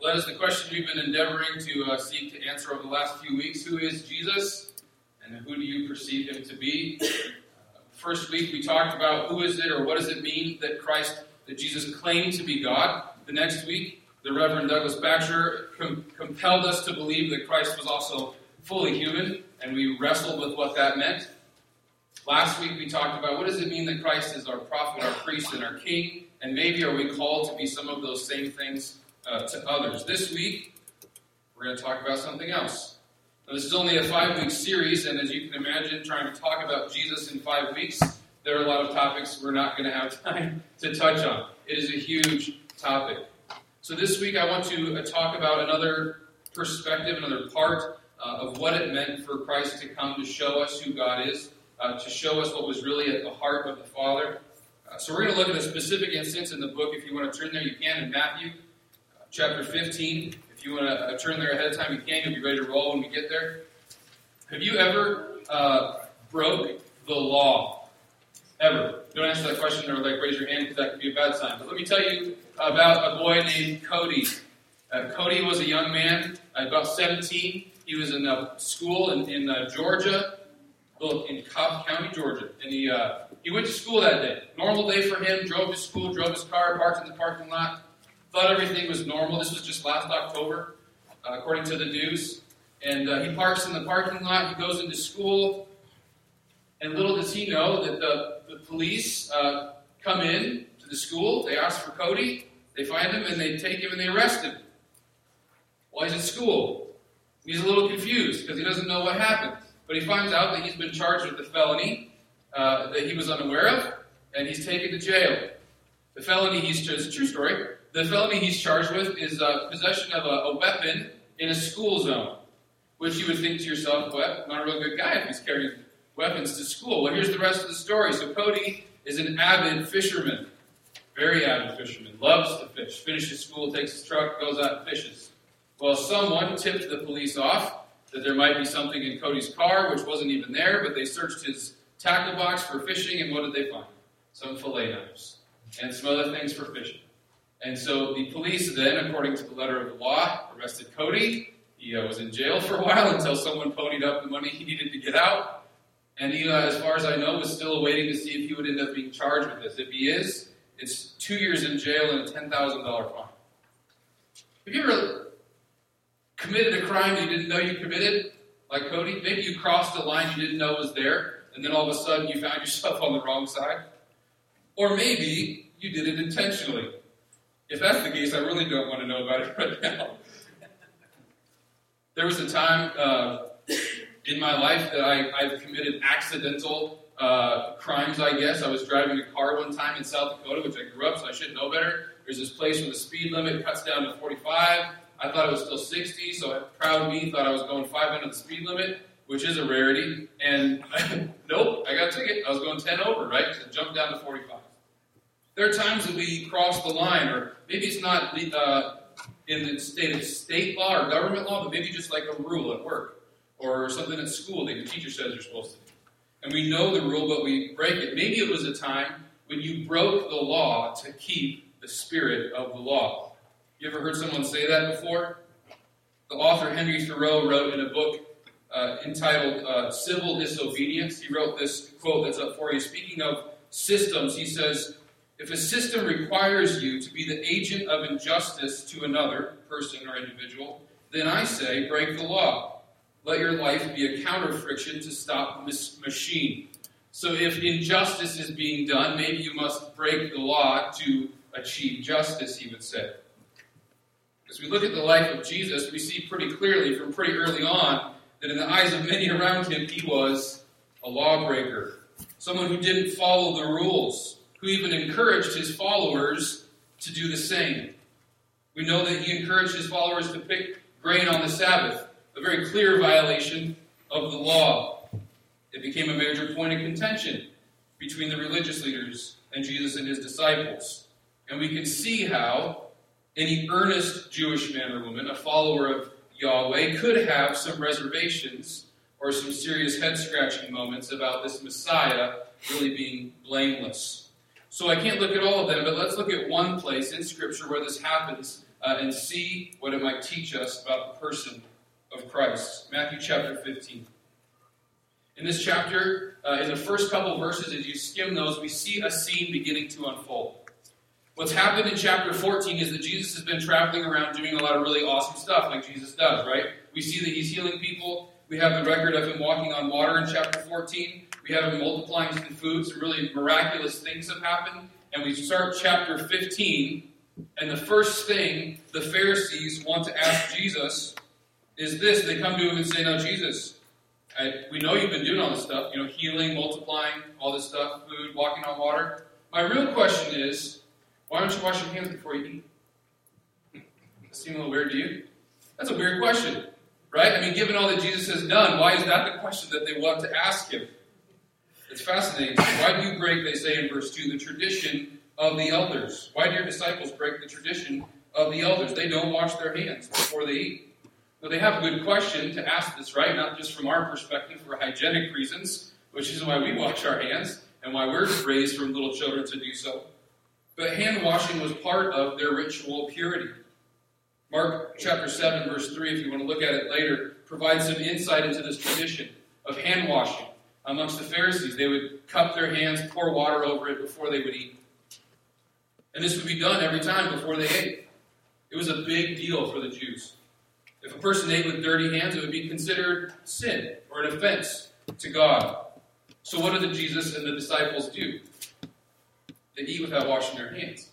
Well, that is the question we've been endeavoring to seek to answer over the last few weeks. Who is Jesus, and who do you perceive him to be? First week we talked about who is it, or what does it mean that Jesus claimed to be God. The next week, the Reverend Douglas Batcher compelled us to believe that Christ was also fully human, and we wrestled with what that meant. Last week we talked about what does it mean that Christ is our prophet, our priest, and our king, and maybe are we called to be some of those same things to others. This week, we're going to talk about something else. Now, this is only a 5-week series, and as you can imagine, trying to talk about Jesus in 5 weeks, there are a lot of topics we're not going to have time to touch on. It is a huge topic. So this week, I want to talk about another perspective, another part of what it meant for Christ to come to show us who God is, to show us what was really at the heart of the Father. So we're going to look at a specific instance in the book. If you want to turn there, you can, in Matthew chapter 15. If you want to turn there ahead of time, you can. You'll be ready to roll when we get there. Have you ever broke the law? Ever? Don't answer that question or raise your hand because that could be a bad sign. But let me tell you about a boy named Cody. Cody was a young man, about 17. He was in school in Georgia, in Cobb County, Georgia. And he went to school that day. Normal day for him. Drove to school, drove his car, parked in the parking lot. Thought everything was normal. This was just last October, according to the news. And he parks in the parking lot. He goes into school. And little does he know that the police come in to the school. They ask for Cody. They find him, and they take him, and they arrest him. While he's at school. He's a little confused because he doesn't know what happened. But he finds out that he's been charged with a felony that he was unaware of, and he's taken to jail. The felony it's a true story. The felony he's charged with is possession of a weapon in a school zone, which you would think to yourself, well, not a real good guy if he's carrying weapons to school. Well, here's the rest of the story. So Cody is an avid fisherman, very avid fisherman, loves to fish. Finishes school, takes his truck, goes out and fishes. Well, someone tipped the police off that there might be something in Cody's car, which wasn't even there, but they searched his tackle box for fishing, and what did they find? Some fillet knives and some other things for fishing. And so the police then, according to the letter of the law, arrested Cody. He was in jail for a while until someone ponied up the money he needed to get out. And he, as far as I know, was still waiting to see if he would end up being charged with this. If he is, it's 2 years in jail and a $10,000 fine. Have you ever committed a crime you didn't know you committed, like Cody? Maybe you crossed a line you didn't know was there, and then all of a sudden you found yourself on the wrong side. Or maybe you did it intentionally. If that's the case, I really don't want to know about it right now. There was a time in my life that I've committed accidental crimes, I guess. I was driving a car one time in South Dakota, which I grew up, so I should know better. There's this place where the speed limit cuts down to 45. I thought it was still 60, so proud of me, thought I was going 5 under the speed limit, which is a rarity. And nope, I got a ticket. I was going 10 over, right? So I jumped down to 45. There are times that we cross the line, or maybe it's not in the state law or government law, but maybe just like a rule at work or something at school that your teacher says you're supposed to do. And we know the rule, but we break it. Maybe it was a time when you broke the law to keep the spirit of the law. You ever heard someone say that before? The author Henry Thoreau wrote in a book entitled Civil Disobedience. He wrote this quote that's up for you. Speaking of systems, he says, if a system requires you to be the agent of injustice to another person or individual, then I say break the law. Let your life be a counter-friction to stop this machine. So if injustice is being done, maybe you must break the law to achieve justice, he would say. As we look at the life of Jesus, we see pretty clearly from pretty early on that in the eyes of many around him, he was a lawbreaker. Someone who didn't follow the rules, who even encouraged his followers to do the same. We know that he encouraged his followers to pick grain on the Sabbath, a very clear violation of the law. It became a major point of contention between the religious leaders and Jesus and his disciples. And we can see how any earnest Jewish man or woman, a follower of Yahweh, could have some reservations or some serious head-scratching moments about this Messiah really being blameless. So I can't look at all of them, but let's look at one place in Scripture where this happens and see what it might teach us about the person of Christ. Matthew chapter 15. In this chapter, in the first couple verses, as you skim those, we see a scene beginning to unfold. What's happened in chapter 14 is that Jesus has been traveling around doing a lot of really awesome stuff like Jesus does, right? We see that he's healing people. We have the record of him walking on water in chapter 14. We have him multiplying some food. Some really miraculous things have happened. And we start chapter 15, and the first thing the Pharisees want to ask Jesus is this. They come to him and say, "Now, Jesus, we know you've been doing all this stuff, healing, multiplying, all this stuff, food, walking on water. My real question is, why don't you wash your hands before you eat?" Does that seem a little weird to you? That's a weird question, right? I mean, given all that Jesus has done, why is that the question that they want to ask him? It's fascinating. Why do you break, they say in verse 2, the tradition of the elders? Why do your disciples break the tradition of the elders? They don't wash their hands before they eat. Well, they have a good question to ask this, right? Not just from our perspective for hygienic reasons, which is why we wash our hands and why we're raised from little children to do so. But hand washing was part of their ritual purity. Mark chapter 7, verse 3, if you want to look at it later, provides some insight into this tradition of hand washing amongst the Pharisees. They would cup their hands, pour water over it before they would eat. And this would be done every time before they ate. It was a big deal for the Jews. If a person ate with dirty hands, it would be considered sin or an offense to God. So what did Jesus and the disciples do? They eat without washing their hands.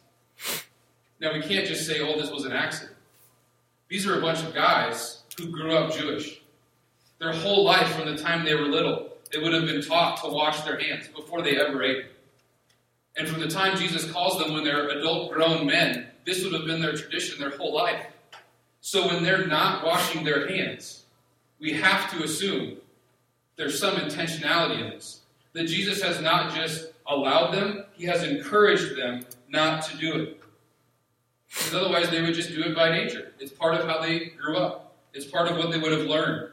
Now we can't just say, this was an accident. These are a bunch of guys who grew up Jewish. Their whole life from the time they were little, they would have been taught to wash their hands before they ever ate. And from the time Jesus calls them when they're adult grown men, this would have been their tradition their whole life. So when they're not washing their hands, we have to assume there's some intentionality in this. That Jesus has not just allowed them, he has encouraged them not to do it. Because otherwise they would just do it by nature. It's part of how they grew up. It's part of what they would have learned.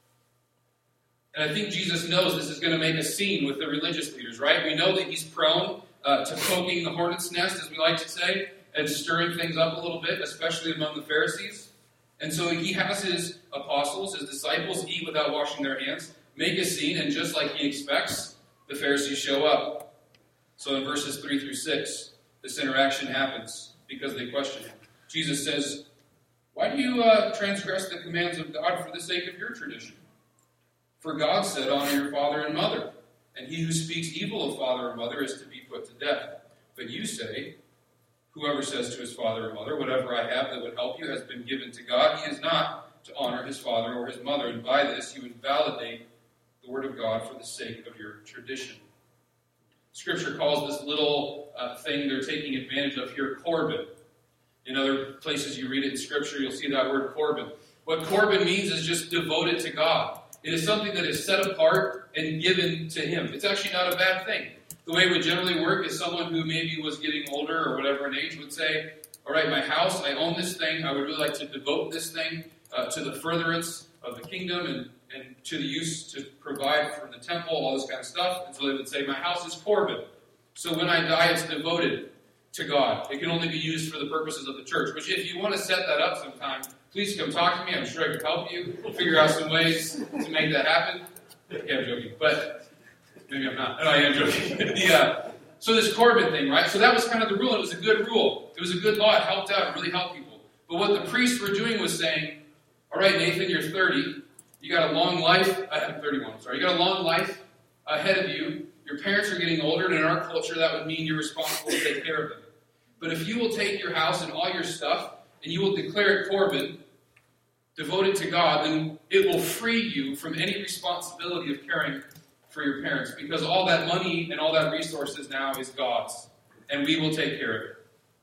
And I think Jesus knows this is going to make a scene with the religious leaders, right? We know that he's prone to poking the hornet's nest, as we like to say, and stirring things up a little bit, especially among the Pharisees. And so he has his apostles, his disciples, eat without washing their hands, make a scene, and just like he expects, the Pharisees show up. So in verses 3 through 6, this interaction happens because they question him. Jesus says, "Why do you transgress the commands of God for the sake of your tradition? For God said, 'Honor your father and mother,' and he who speaks evil of father or mother is to be put to death. But you say, 'Whoever says to his father or mother, whatever I have that would help you has been given to God,' he is not to honor his father or his mother, and by this you invalidate the word of God for the sake of your tradition." Scripture calls this little thing they're taking advantage of here Corban. In other places you read it in Scripture, you'll see that word Corban. What Corban means is just devoted to God. It is something that is set apart and given to him. It's actually not a bad thing. The way it would generally work is someone who maybe was getting older or whatever in age would say, "All right, my house, I own this thing. I would really like to devote this thing to the furtherance of the kingdom and to the use to provide for the temple," all this kind of stuff. And so they would say, "My house is Corban. So when I die, it's devoted to God. It can only be used for the purposes of the church." Which, if you want to set that up sometime, please come talk to me. I'm sure I can help you figure out some ways to make that happen. Okay, I'm joking, but maybe I'm not. No, I am joking. So this Corban thing, right? So that was kind of the rule. It was a good rule. It was a good law. It helped out. It really helped people. But what the priests were doing was saying, "All right, Nathan, you're 30. You got a long life." I'm 31. Sorry, you got a long life ahead of you. Your parents are getting older, and in our culture, that would mean you're responsible to take care of them. But if you will take your house and all your stuff, and you will declare it Corban, devoted to God, then it will free you from any responsibility of caring for your parents, because all that money and all that resources now is God's, and we will take care of it.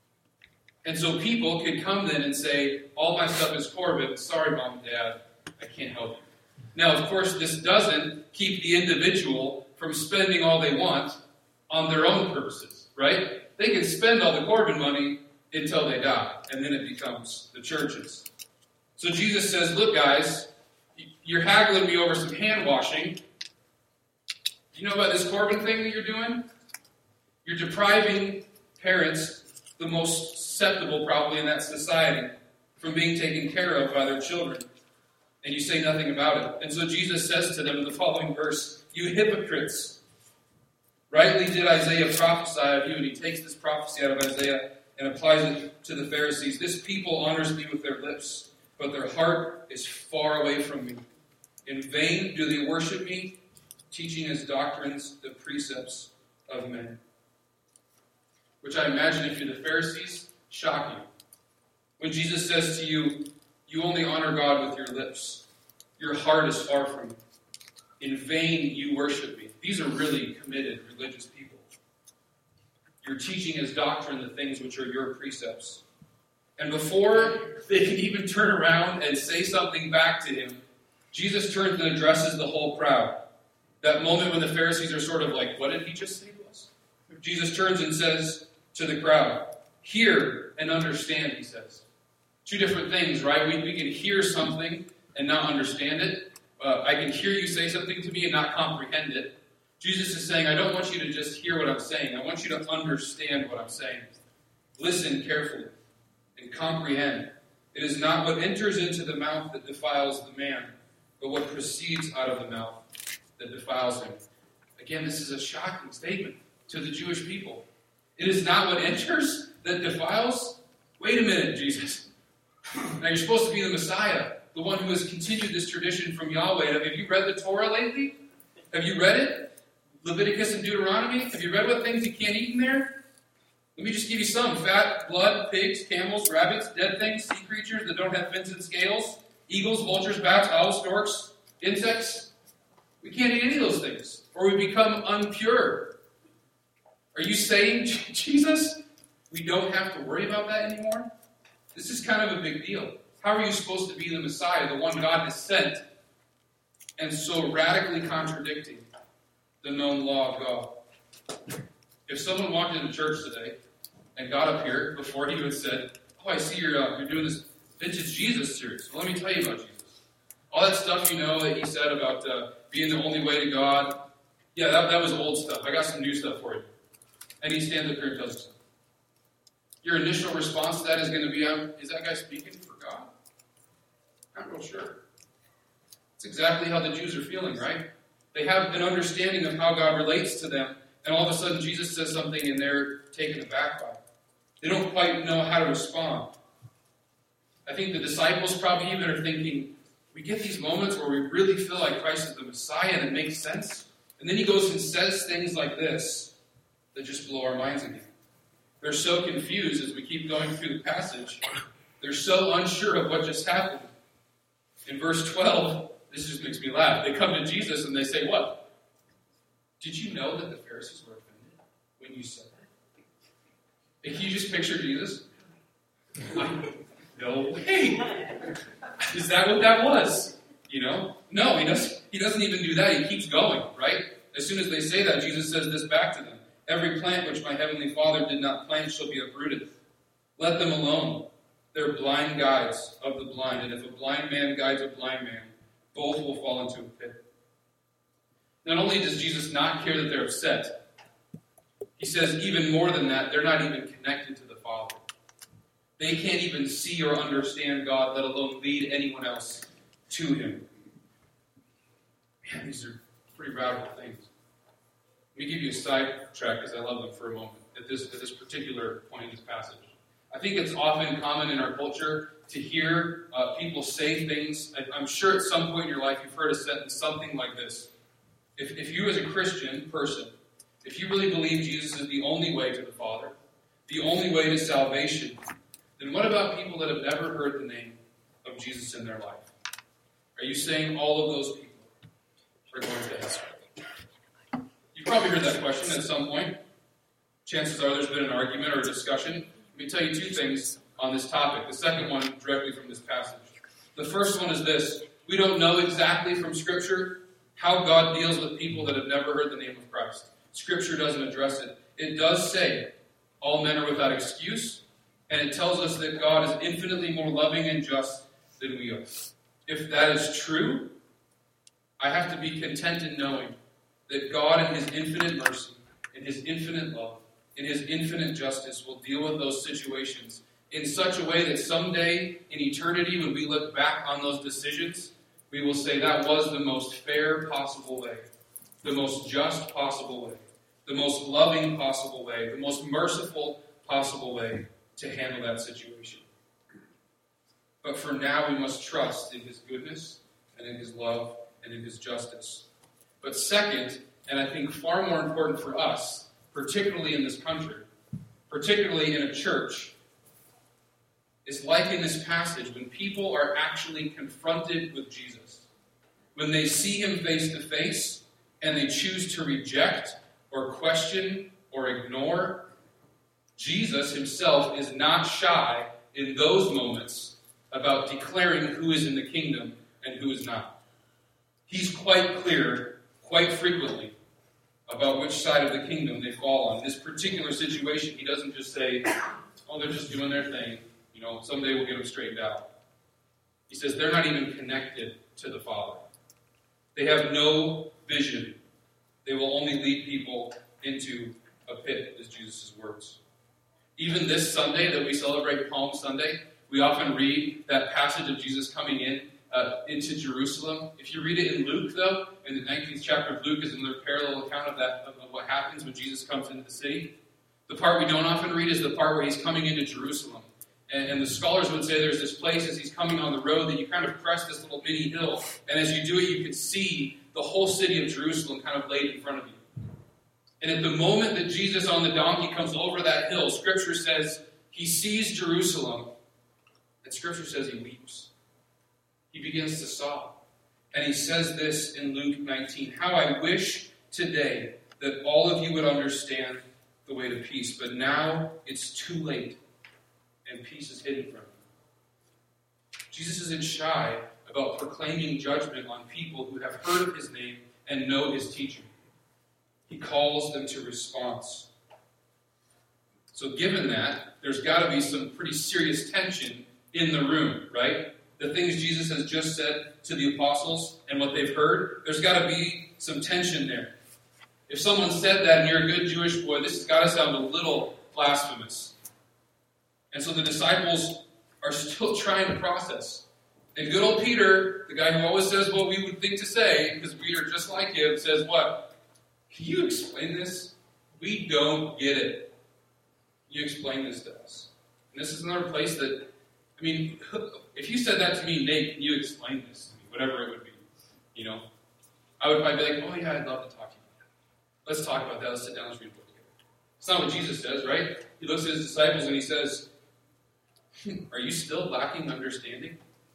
And so people could come then and say, "All my stuff is Corban. Sorry, Mom and Dad, I can't help you." Now, of course, this doesn't keep the individual from spending all they want on their own purposes, right? They can spend all the Corban money until they die, and then it becomes the church's. So Jesus says, "Look, guys, you're haggling me over some hand washing. Do you know about this Corban thing that you're doing? You're depriving parents, the most susceptible probably in that society, from being taken care of by their children, and you say nothing about it. And so Jesus says to them in the following verse, "You hypocrites, rightly did Isaiah prophesy of you," and he takes this prophecy out of Isaiah and applies it to the Pharisees. "This people honors me with their lips, but their heart is far away from me. In vain do they worship me, teaching as doctrines the precepts of men." Which I imagine, if you're the Pharisees, shock you. When Jesus says to you, "You only honor God with your lips. Your heart is far from me. In vain you worship me." These are really committed religious people. You're teaching as doctrine the things which are your precepts. And before they can even turn around and say something back to him, Jesus turns and addresses the whole crowd. That moment when the Pharisees are sort of like, "What did he just say to us?" Jesus turns and says to the crowd, "Hear and understand," he says. Two different things, right? We can hear something and not understand it. I can hear you say something to me and not comprehend it. Jesus is saying, I don't want you to just hear what I'm saying. I want you to understand what I'm saying. Listen carefully and comprehend. It is not what enters into the mouth that defiles the man, but what proceeds out of the mouth that defiles him. Again, this is a shocking statement to the Jewish people. It is not what enters that defiles? Wait a minute, Jesus. Now you're supposed to be the Messiah, the one who has continued this tradition from Yahweh. Have you read the Torah lately? Have you read it? Leviticus and Deuteronomy? Have you read what things you can't eat in there? Let me just give you some. Fat, blood, pigs, camels, rabbits, dead things, sea creatures that don't have fins and scales, eagles, vultures, bats, owls, storks, insects. We can't eat any of those things, or we become impure. Are you saying, Jesus, we don't have to worry about that anymore? This is kind of a big deal. How are you supposed to be the Messiah, the one God has sent, and so radically contradicting the known law of God? If someone walked into church today and got up here before he would said, "Oh, I see you're doing this Vintage Jesus series. Well, let me tell you about Jesus. All that stuff you know that he said about being the only way to God, yeah, that was old stuff. I got some new stuff for you." And he stands up here and tells you something. Your initial response to that is going to be, is that guy speaking for God? Not real sure. It's exactly how the Jews are feeling, right? They have an understanding of how God relates to them, and all of a sudden Jesus says something and they're taken aback by it. They don't quite know how to respond. I think the disciples probably even are thinking, we get these moments where we really feel like Christ is the Messiah and it makes sense. And then he goes and says things like this that just blow our minds again. They're so confused as we keep going through the passage. They're so unsure of what just happened. In verse 12, this just makes me laugh. They come to Jesus and they say, what? Did you know that the Pharisees were offended when you said that? Can you just picture Jesus? No way. Is that what that was? You know? No, he doesn't even do that. He keeps going, right? As soon as they say that, Jesus says this back to them. Every plant which my heavenly Father did not plant shall be uprooted. Let them alone. They're blind guides of the blind. And if a blind man guides a blind man, both will fall into a pit. Not only does Jesus not care that they're upset, he says even more than that, they're not even connected to the Father. They can't even see or understand God, let alone lead anyone else to him. Man, these are pretty radical things. Let me give you a sidetrack, because I love them, for a moment, at this particular point in this passage. I think it's often common in our culture to hear people say things. I'm sure at some point in your life you've heard a sentence, something like this. If you as a Christian person, if you really believe Jesus is the only way to the Father, the only way to salvation, then what about people that have never heard the name of Jesus in their life? Are you saying all of those people are going to hell? You've probably heard that question at some point. Chances are there's been an argument or a discussion. Let me tell you two things on this topic. The second one directly from this passage. The first one is this. We don't know exactly from Scripture how God deals with people that have never heard the name of Christ. Scripture doesn't address it. It does say all men are without excuse, and it tells us that God is infinitely more loving and just than we are. If that is true, I have to be content in knowing that God in his infinite mercy, in his infinite love, in his infinite justice will deal with those situations in such a way that someday in eternity, when we look back on those decisions, we will say that was the most fair possible way, the most just possible way, the most loving possible way, the most merciful possible way to handle that situation. But for now, we must trust in his goodness and in his love and in his justice. But second, and I think far more important for us, particularly in this country, particularly in a church, is like in this passage, when people are actually confronted with Jesus, when they see him face to face and they choose to reject or question or ignore, Jesus himself is not shy in those moments about declaring who is in the kingdom and who is not. He's quite clear, quite frequently, about which side of the kingdom they fall on. In this particular situation, he doesn't just say, oh, they're just doing their thing. Someday we'll get them straightened out. He says they're not even connected to the Father. They have no vision. They will only lead people into a pit, is Jesus' words. Even this Sunday that we celebrate Palm Sunday, we often read that passage of Jesus coming into Jerusalem. If you read it in Luke, though, in the 19th chapter of Luke is another parallel account of what happens when Jesus comes into the city. The part we don't often read is the part where he's coming into Jerusalem. And the scholars would say there's this place as he's coming on the road that you kind of crest this little mini hill. And as you do it, you can see the whole city of Jerusalem kind of laid in front of you. And at the moment that Jesus on the donkey comes over that hill, Scripture says he sees Jerusalem. And Scripture says he weeps. He begins to sob. And he says this in Luke 19, how I wish today that all of you would understand the way to peace. But now it's too late. And peace is hidden from him. Jesus isn't shy about proclaiming judgment on people who have heard of his name and know his teaching. He calls them to response. So given that, there's got to be some pretty serious tension in the room, right? The things Jesus has just said to the apostles and what they've heard, there's got to be some tension there. If someone said that and you're a good Jewish boy, this has got to sound a little blasphemous. And so the disciples are still trying to process. And good old Peter, the guy who always says what we would think to say, because we are just like him, says what? Can you explain this? We don't get it. Can you explain this to us? And this is another place that, if you said that to me, Nate, can you explain this to me? Whatever it would be. I would probably be like, oh yeah, I'd love to talk to you about that. Let's talk about that. Let's sit down, let's read a book together. It's not what Jesus says, right? He looks at his disciples and he says, are you still lacking understanding?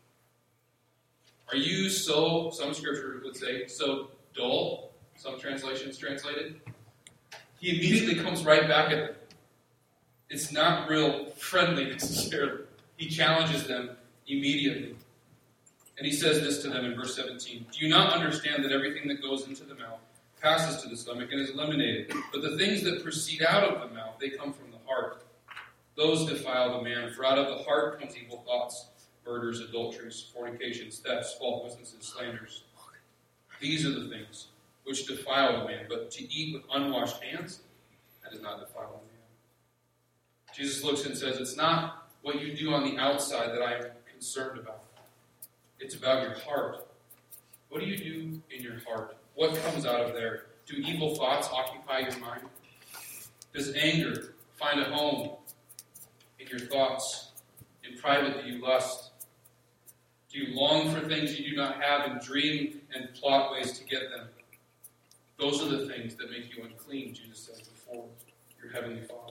Are you so, some scripture would say, so dull? Some translations translated. He immediately comes right back at them. It's not real friendly necessarily. He challenges them immediately. And he says this to them in verse 17. Do you not understand that everything that goes into the mouth passes to the stomach and is eliminated? But the things that proceed out of the mouth, they come from the heart. Those defile the man, for out of the heart comes evil thoughts, murders, adulteries, fornications, thefts, false witnesses, slanders. These are the things which defile the man, but to eat with unwashed hands, that does not defile the man. Jesus looks and says, it's not what you do on the outside that I am concerned about. It's about your heart. What do you do in your heart? What comes out of there? Do evil thoughts occupy your mind? Does anger find a home in your thoughts? In private, do you lust? Do you long for things you do not have and dream and plot ways to get them? Those are the things that make you unclean, Jesus says, before your heavenly Father.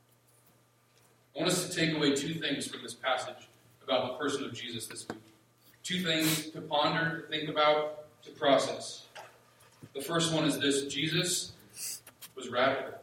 I want us to take away two things from this passage about the person of Jesus this week. Two things to ponder, to think about, to process. The first one is this: Jesus was radical.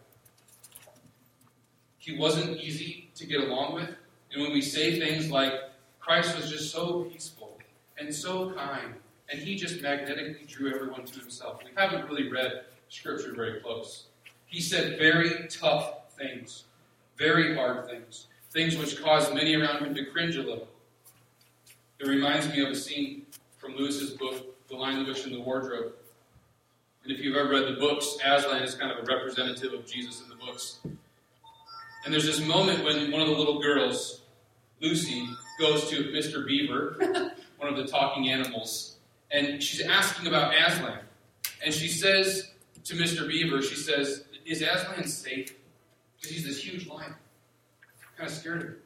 He wasn't easy to get along with. And when we say things like, Christ was just so peaceful and so kind, and he just magnetically drew everyone to himself, we haven't really read Scripture very close. He said very tough things, very hard things, things which caused many around him to cringe a little. It reminds me of a scene from Lewis's book, The Lion, the Witch, and the Wardrobe. And if you've ever read the books, Aslan is kind of a representative of Jesus in the books. And there's this moment when one of the little girls Lucy goes to Mr. Beaver, one of the talking animals, and she's asking about Aslan. And she says to Mr. Beaver, she says, is Aslan safe? Because he's this huge lion. I'm kind of scared of him.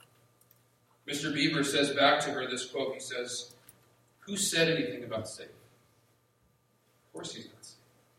Mr. Beaver says back to her this quote. He says, who said anything about safe? Of course he's not safe.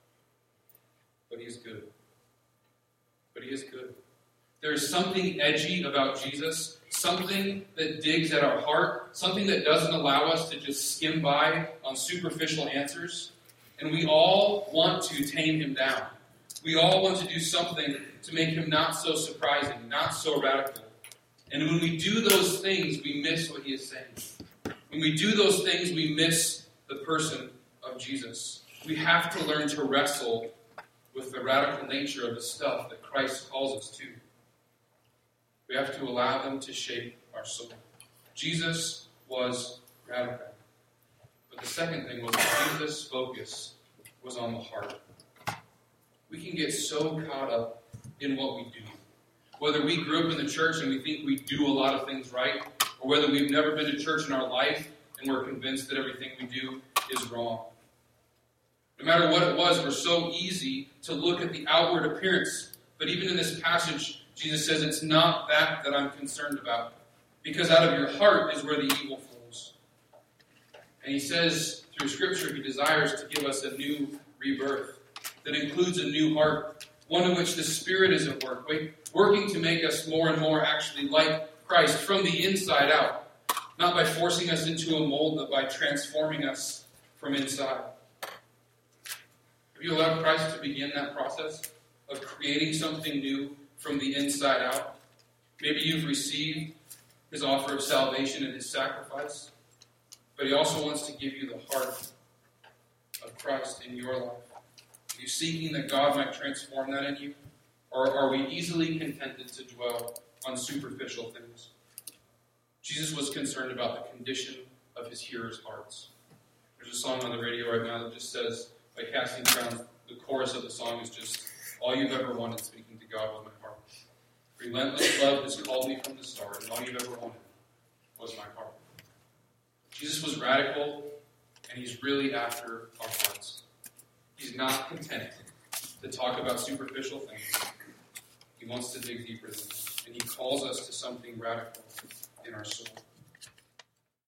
But he is good. But he is good. There is something edgy about Jesus, something that digs at our heart, something that doesn't allow us to just skim by on superficial answers. And we all want to tame him down. We all want to do something to make him not so surprising, not so radical. And when we do those things, we miss what he is saying. When we do those things, we miss the person of Jesus. We have to learn to wrestle with the radical nature of the stuff that Christ calls us to. We have to allow them to shape our soul. Jesus was radical. But the second thing was that Jesus' focus was on the heart. We can get so caught up in what we do. Whether we grew up in the church and we think we do a lot of things right, or whether we've never been to church in our life and we're convinced that everything we do is wrong. No matter what it was, we're so easy to look at the outward appearance. But even in this passage, Jesus says it's not that I'm concerned about. Because out of your heart is where the evil flows. And he says through Scripture he desires to give us a new rebirth that includes a new heart, one in which the Spirit is at work, working to make us more and more actually like Christ from the inside out, not by forcing us into a mold, but by transforming us from inside. Have you allowed Christ to begin that process of creating something new from the inside out? Maybe you've received his offer of salvation and his sacrifice, but he also wants to give you the heart of Christ in your life. Are you seeking that God might transform that in you? Or are we easily contented to dwell on superficial things? Jesus was concerned about the condition of his hearers' hearts. There's a song on the radio right now that just says, by Casting Crowns, the chorus of the song is just, all you've ever wanted speaking to God was my heart. Relentless love has called me from the start, and all you've ever wanted was my heart. Jesus was radical, and he's really after our hearts. He's not content to talk about superficial things. He wants to dig deeper than that, and he calls us to something radical in our soul.